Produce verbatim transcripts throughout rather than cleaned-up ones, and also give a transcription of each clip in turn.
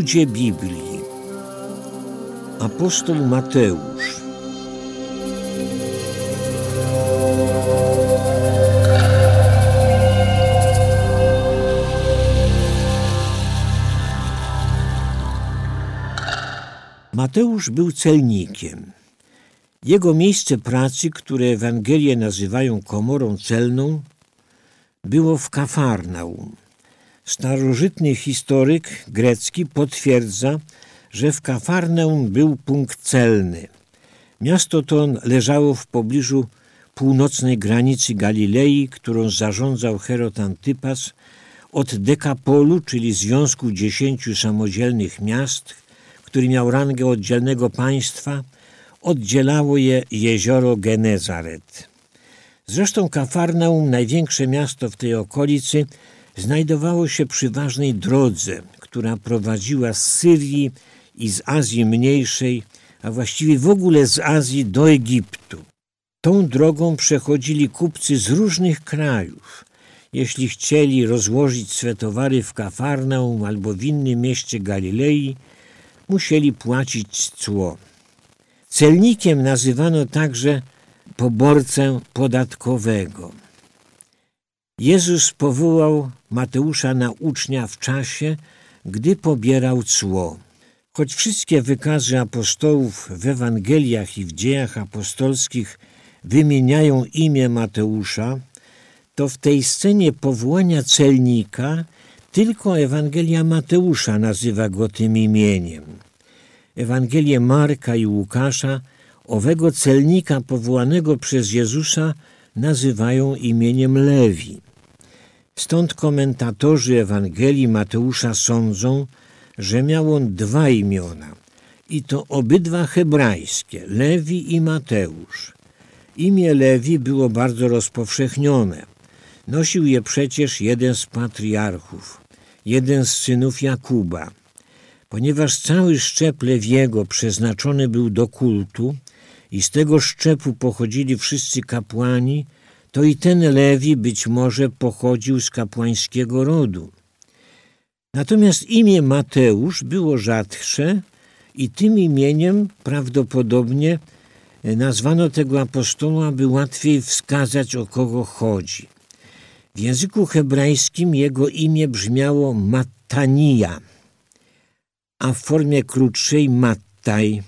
Ludzie Biblii. Apostoł Mateusz. Mateusz był celnikiem. Jego miejsce pracy, które Ewangelie nazywają komorą celną, było w Kafarnaum. Starożytny historyk grecki potwierdza, że w Kafarnaum był punkt celny. Miasto to leżało w pobliżu północnej granicy Galilei, którą zarządzał Herod Antypas, od Dekapolu, czyli Związku Dziesięciu Samodzielnych Miast, który miał rangę oddzielnego państwa, oddzielało je jezioro Genezaret. Zresztą Kafarnaum, największe miasto w tej okolicy, znajdowało się przy ważnej drodze, która prowadziła z Syrii i z Azji Mniejszej, a właściwie w ogóle z Azji do Egiptu. Tą drogą przechodzili kupcy z różnych krajów. Jeśli chcieli rozłożyć swe towary w Kafarnaum albo w innym mieście Galilei, musieli płacić cło. Celnikiem nazywano także poborcę podatkowego. Jezus powołał Mateusza na ucznia w czasie, gdy pobierał cło. Choć wszystkie wykazy apostołów w Ewangeliach i w dziejach apostolskich wymieniają imię Mateusza, to w tej scenie powołania celnika tylko Ewangelia Mateusza nazywa go tym imieniem. Ewangelie Marka i Łukasza owego celnika powołanego przez Jezusa nazywają imieniem Lewi. Stąd komentatorzy Ewangelii Mateusza sądzą, że miał on dwa imiona i to obydwa hebrajskie, Lewi i Mateusz. Imię Lewi było bardzo rozpowszechnione. Nosił je przecież jeden z patriarchów, jeden z synów Jakuba. Ponieważ cały szczep Lewiego przeznaczony był do kultu i z tego szczepu pochodzili wszyscy kapłani, to i ten Lewi być może pochodził z kapłańskiego rodu. Natomiast imię Mateusz było rzadsze i tym imieniem prawdopodobnie nazwano tego apostoła, by łatwiej wskazać, o kogo chodzi. W języku hebrajskim jego imię brzmiało Mattania, a w formie krótszej Mattaj,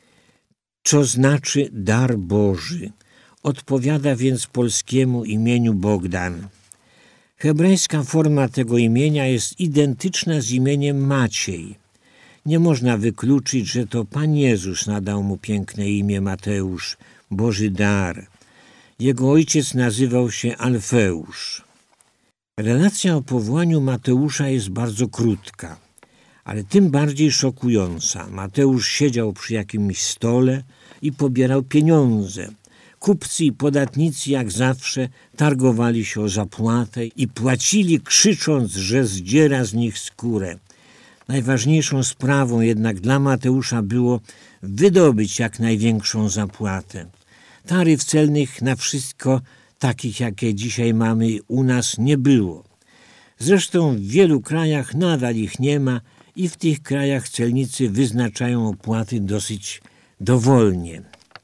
co znaczy dar Boży. Odpowiada więc polskiemu imieniu Bogdan. Hebrajska forma tego imienia jest identyczna z imieniem Maciej. Nie można wykluczyć, że to Pan Jezus nadał mu piękne imię Mateusz, Boży dar. Jego ojciec nazywał się Alfeusz. Relacja o powołaniu Mateusza jest bardzo krótka, ale tym bardziej szokująca. Mateusz siedział przy jakimś stole i pobierał pieniądze. Kupcy i podatnicy jak zawsze targowali się o zapłatę i płacili, krzycząc, że zdziera z nich skórę. Najważniejszą sprawą jednak dla Mateusza było wydobyć jak największą zapłatę. Taryf celnych na wszystko, takich jakie dzisiaj mamy u nas, nie było. Zresztą w wielu krajach nadal ich nie ma i w tych krajach celnicy wyznaczają opłaty dosyć dowolnie.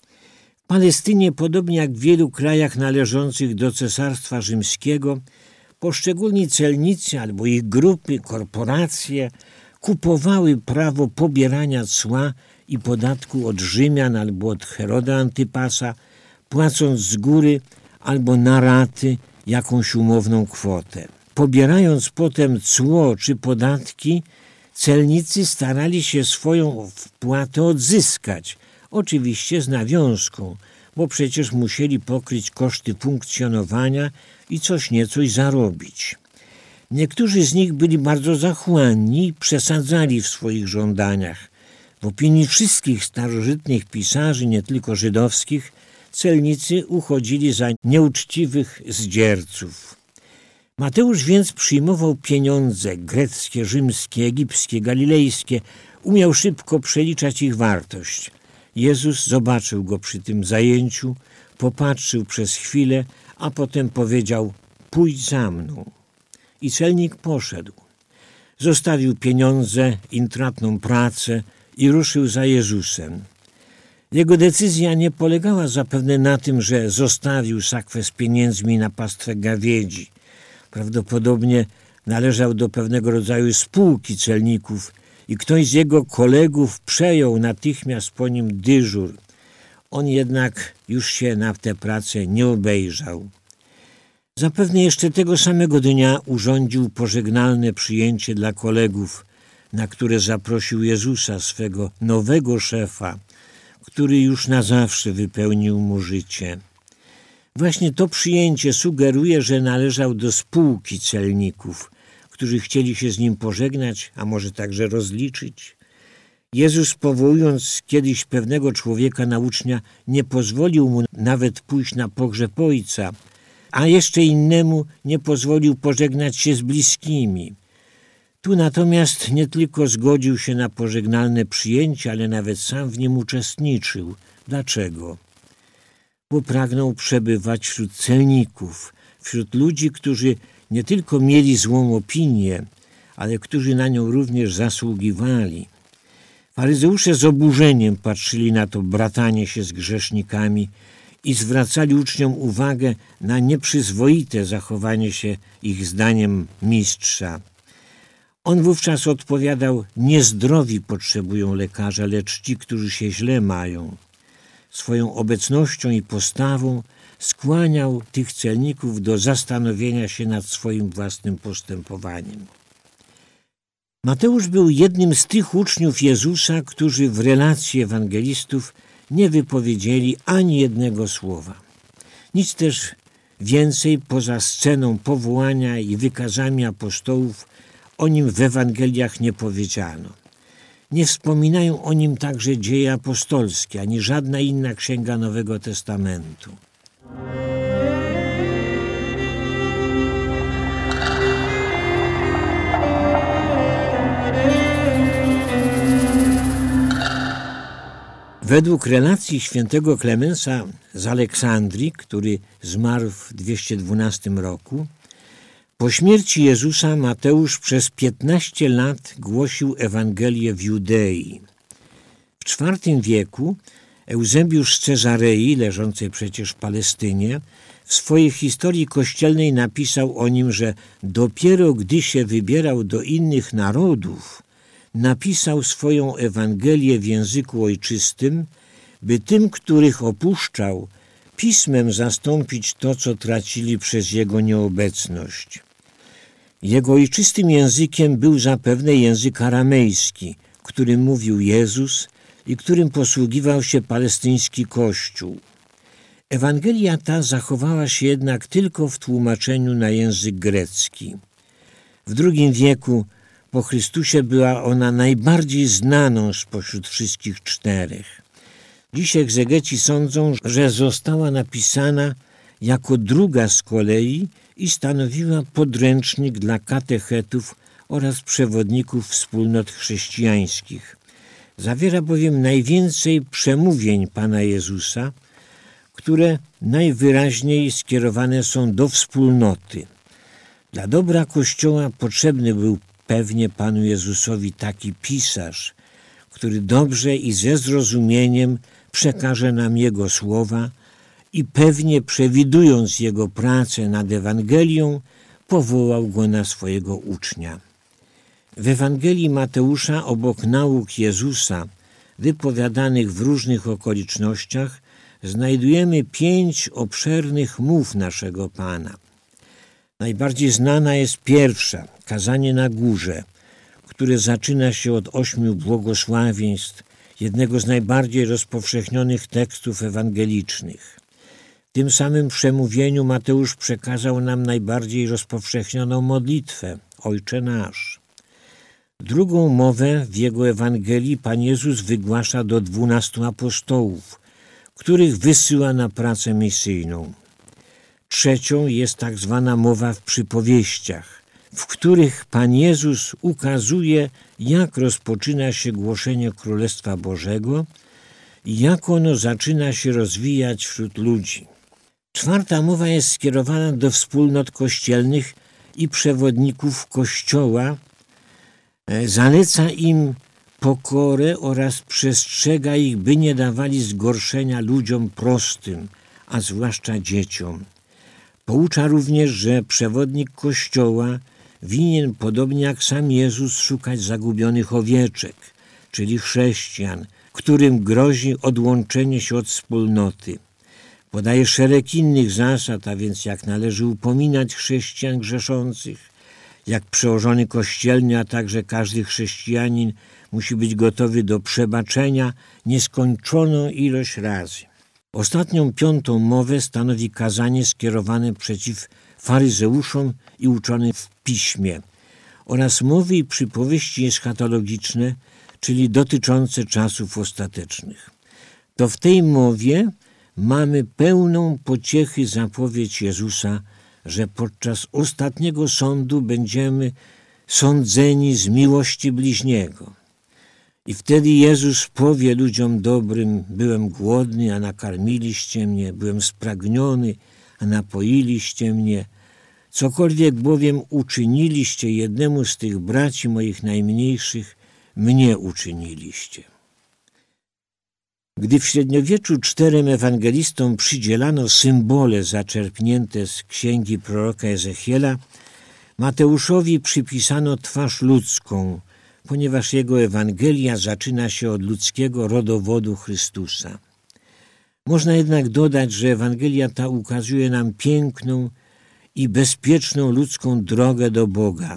W Palestynie, podobnie jak w wielu krajach należących do Cesarstwa Rzymskiego, poszczególni celnicy albo ich grupy, korporacje kupowały prawo pobierania cła i podatku od Rzymian albo od Heroda Antypasa, płacąc z góry albo na raty jakąś umowną kwotę. Pobierając potem cło czy podatki, celnicy starali się swoją wpłatę odzyskać, oczywiście z nawiązką, bo przecież musieli pokryć koszty funkcjonowania i coś niecoś zarobić. Niektórzy z nich byli bardzo zachłanni i przesadzali w swoich żądaniach. W opinii wszystkich starożytnych pisarzy, nie tylko żydowskich, celnicy uchodzili za nieuczciwych zdzierców. Mateusz więc przyjmował pieniądze greckie, rzymskie, egipskie, galilejskie, umiał szybko przeliczać ich wartość. Jezus zobaczył go przy tym zajęciu, popatrzył przez chwilę, a potem powiedział: pójdź za mną. I celnik poszedł. zostawił pieniądze, intratną pracę i ruszył za Jezusem. Jego decyzja nie polegała zapewne na tym, że zostawił sakwę z pieniędzmi na pastwę gawiedzi. Prawdopodobnie należał do pewnego rodzaju spółki celników i ktoś z jego kolegów przejął natychmiast po nim dyżur. On jednak już się na tę pracę nie obejrzał. Zapewne jeszcze tego samego dnia urządził pożegnalne przyjęcie dla kolegów, na które zaprosił Jezusa, swego nowego szefa, który już na zawsze wypełnił mu życie. Właśnie to przyjęcie sugeruje, że należał do spółki celników, którzy chcieli się z nim pożegnać, a może także rozliczyć. Jezus, powołując kiedyś pewnego człowieka na ucznia, nie pozwolił mu nawet pójść na pogrzeb ojca, a jeszcze innemu nie pozwolił pożegnać się z bliskimi. Tu natomiast nie tylko zgodził się na pożegnalne przyjęcie, ale nawet sam w nim uczestniczył. Dlaczego? Bo pragnął przebywać wśród celników, wśród ludzi, którzy nie tylko mieli złą opinię, ale którzy na nią również zasługiwali. Faryzeusze z oburzeniem patrzyli na to bratanie się z grzesznikami i zwracali uczniom uwagę na nieprzyzwoite zachowanie się ich zdaniem mistrza. On wówczas odpowiadał: niezdrowi potrzebują lekarza, lecz ci, którzy się źle mają. Swoją obecnością i postawą skłaniał tych celników do zastanowienia się nad swoim własnym postępowaniem. Mateusz był jednym z tych uczniów Jezusa, którzy w relacji ewangelistów nie wypowiedzieli ani jednego słowa. Nic też więcej poza sceną powołania i wykazami apostołów o nim w Ewangeliach nie powiedziano. Nie wspominają o nim także dzieje apostolskie, ani żadna inna księga Nowego Testamentu. Według relacji świętego Klemensa z Aleksandrii, który zmarł w dwieście dwunastym roku, po śmierci Jezusa Mateusz przez piętnaście lat głosił Ewangelię w Judei. W czwartym wieku Eusebiusz z Cezarei, leżącej przecież w Palestynie, w swojej historii kościelnej napisał o nim, że dopiero gdy się wybierał do innych narodów, napisał swoją Ewangelię w języku ojczystym, by tym, których opuszczał, pismem zastąpić to, co tracili przez jego nieobecność. Jego ojczystym językiem był zapewne język aramejski, którym mówił Jezus i którym posługiwał się palestyński Kościół. Ewangelia ta zachowała się jednak tylko w tłumaczeniu na język grecki. W drugim wieku po Chrystusie była ona najbardziej znaną spośród wszystkich czterech. Dziś egzegeci sądzą, że została napisana jako druga z kolei i stanowiła podręcznik dla katechetów oraz przewodników wspólnot chrześcijańskich. Zawiera bowiem najwięcej przemówień Pana Jezusa, które najwyraźniej skierowane są do wspólnoty. Dla dobra Kościoła potrzebny był pewnie Panu Jezusowi taki pisarz, który dobrze i ze zrozumieniem przekaże nam Jego słowa i pewnie przewidując Jego pracę nad Ewangelią, powołał Go na swojego ucznia. W Ewangelii Mateusza obok nauk Jezusa, wypowiadanych w różnych okolicznościach, znajdujemy pięć obszernych mów naszego Pana. Najbardziej znana jest pierwsza, kazanie na górze, które zaczyna się od ośmiu błogosławieństw, jednego z najbardziej rozpowszechnionych tekstów ewangelicznych. W tym samym przemówieniu Mateusz przekazał nam najbardziej rozpowszechnioną modlitwę, Ojcze nasz. Drugą mowę w jego Ewangelii Pan Jezus wygłasza do dwunastu apostołów, których wysyła na pracę misyjną. Trzecią jest tak zwana mowa w przypowieściach, w których Pan Jezus ukazuje, jak rozpoczyna się głoszenie Królestwa Bożego i jak ono zaczyna się rozwijać wśród ludzi. Czwarta mowa jest skierowana do wspólnot kościelnych i przewodników Kościoła, Zaleca im pokorę oraz przestrzega ich, by nie dawali zgorszenia ludziom prostym, a zwłaszcza dzieciom. Poucza również, że przewodnik Kościoła winien, podobnie jak sam Jezus, szukać zagubionych owieczek, czyli chrześcijan, którym grozi odłączenie się od wspólnoty. Podaje szereg innych zasad, a więc jak należy upominać chrześcijan grzeszących, jak przełożony kościelny, a także każdy chrześcijanin musi być gotowy do przebaczenia nieskończoną ilość razy. Ostatnią, piątą mowę stanowi kazanie skierowane przeciw faryzeuszom i uczonym w piśmie oraz mowy i przypowieści eschatologiczne, czyli dotyczące czasów ostatecznych. To w tej mowie mamy pełną pociechy zapowiedź Jezusa, że podczas ostatniego sądu będziemy sądzeni z miłości bliźniego. I wtedy Jezus powie ludziom dobrym: byłem głodny, a nakarmiliście mnie, byłem spragniony, a napoiliście mnie. Cokolwiek bowiem uczyniliście jednemu z tych braci moich najmniejszych, mnie uczyniliście. Gdy w średniowieczu czterem ewangelistom przydzielano symbole zaczerpnięte z księgi proroka Ezechiela, Mateuszowi przypisano twarz ludzką, ponieważ jego Ewangelia zaczyna się od ludzkiego rodowodu Chrystusa. Można jednak dodać, że Ewangelia ta ukazuje nam piękną i bezpieczną ludzką drogę do Boga.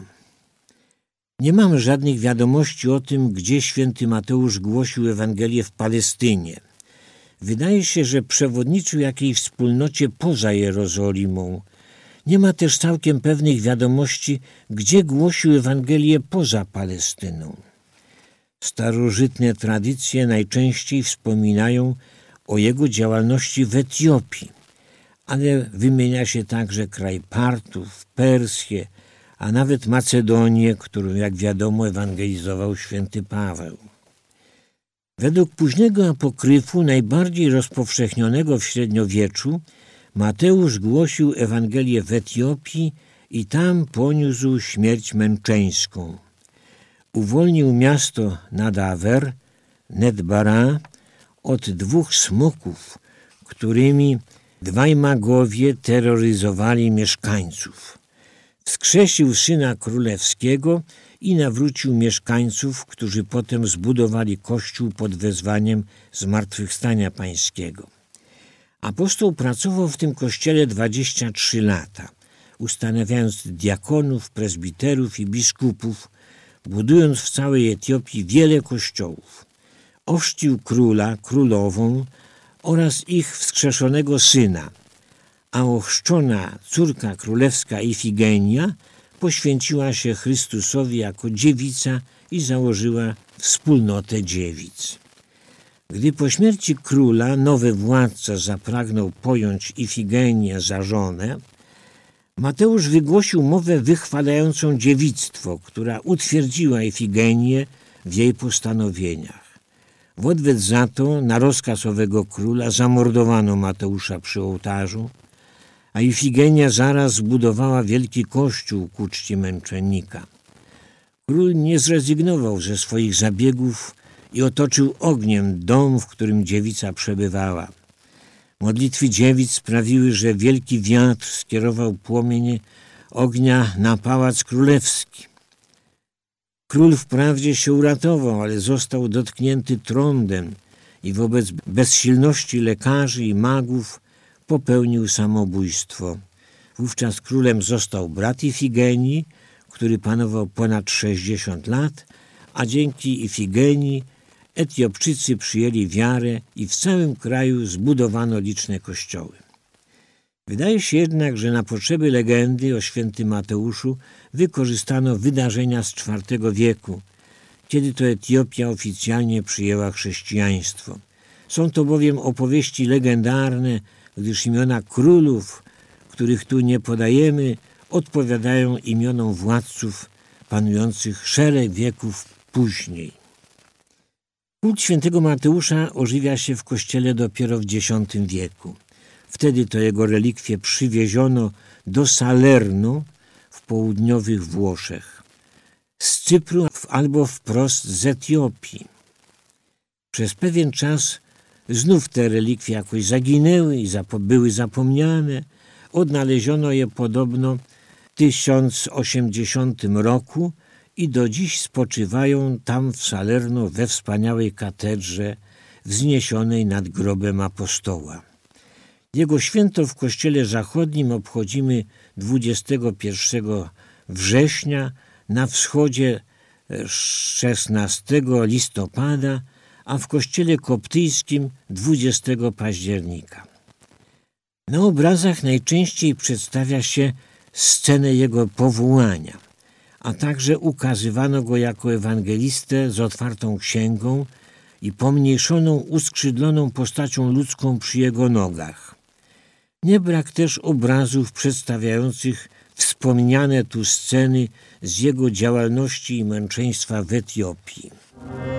Nie mamy żadnych wiadomości o tym, gdzie święty Mateusz głosił Ewangelię w Palestynie. Wydaje się, że przewodniczył jakiejś wspólnocie poza Jerozolimą. Nie ma też całkiem pewnych wiadomości, gdzie głosił Ewangelię poza Palestyną. Starożytne tradycje najczęściej wspominają o jego działalności w Etiopii, ale wymienia się także kraj Partów, Persję, a nawet Macedonię, którą, jak wiadomo, ewangelizował święty Paweł. Według późnego apokryfu, najbardziej rozpowszechnionego w średniowieczu, Mateusz głosił Ewangelię w Etiopii i tam poniósł śmierć męczeńską. Uwolnił miasto Nadawer, Nedbara, od dwóch smoków, którymi dwaj magowie terroryzowali mieszkańców. Wskrzesił Syna Królewskiego i nawrócił mieszkańców, którzy potem zbudowali Kościół pod wezwaniem Zmartwychwstania Pańskiego. Apostoł pracował w tym kościele dwadzieścia trzy lata, ustanawiając diakonów, prezbiterów i biskupów, budując w całej Etiopii wiele kościołów. Ochrzcił króla, królową oraz ich wskrzeszonego syna, a ochrzczona córka królewska Ifigenia poświęciła się Chrystusowi jako dziewica i założyła wspólnotę dziewic. Gdy po śmierci króla nowy władca zapragnął pojąć Ifigenię za żonę, Mateusz wygłosił mowę wychwalającą dziewictwo, która utwierdziła Ifigenię w jej postanowieniach. W odwet za to, na rozkaz owego króla, zamordowano Mateusza przy ołtarzu, a Ifigenia zaraz zbudowała wielki kościół ku czci męczennika. Król nie zrezygnował ze swoich zabiegów i otoczył ogniem dom, w którym dziewica przebywała. Modlitwy dziewic sprawiły, że wielki wiatr skierował płomienie ognia na pałac królewski. Król wprawdzie się uratował, ale został dotknięty trądem i wobec bezsilności lekarzy i magów popełnił samobójstwo. Wówczas królem został brat Ifigenii, który panował ponad sześćdziesiąt lat, a dzięki Ifigenii Etiopczycy przyjęli wiarę i w całym kraju zbudowano liczne kościoły. Wydaje się jednak, że na potrzeby legendy o świętym Mateuszu wykorzystano wydarzenia z czwartego wieku, kiedy to Etiopia oficjalnie przyjęła chrześcijaństwo. Są to bowiem opowieści legendarne, gdyż imiona królów, których tu nie podajemy, odpowiadają imionom władców panujących szereg wieków później. Kult świętego Mateusza ożywia się w kościele dopiero w dziesiątym wieku. Wtedy to jego relikwie przywieziono do Salerno w południowych Włoszech. z Cypru albo wprost z Etiopii. Przez pewien czas znów te relikwie jakoś zaginęły i zapo- były zapomniane. Odnaleziono je podobno w tysiąc osiemdziesiątym roku i do dziś spoczywają tam w Salerno we wspaniałej katedrze wzniesionej nad grobem apostoła. Jego święto w kościele zachodnim obchodzimy dwudziestego pierwszego września, na wschodzie szesnastego listopada, a w kościele koptyjskim dwudziestego października. Na obrazach najczęściej przedstawia się scenę jego powołania, a także ukazywano go jako ewangelistę z otwartą księgą i pomniejszoną, uskrzydloną postacią ludzką przy jego nogach. Nie brak też obrazów przedstawiających wspomniane tu sceny z jego działalności i męczeństwa w Etiopii.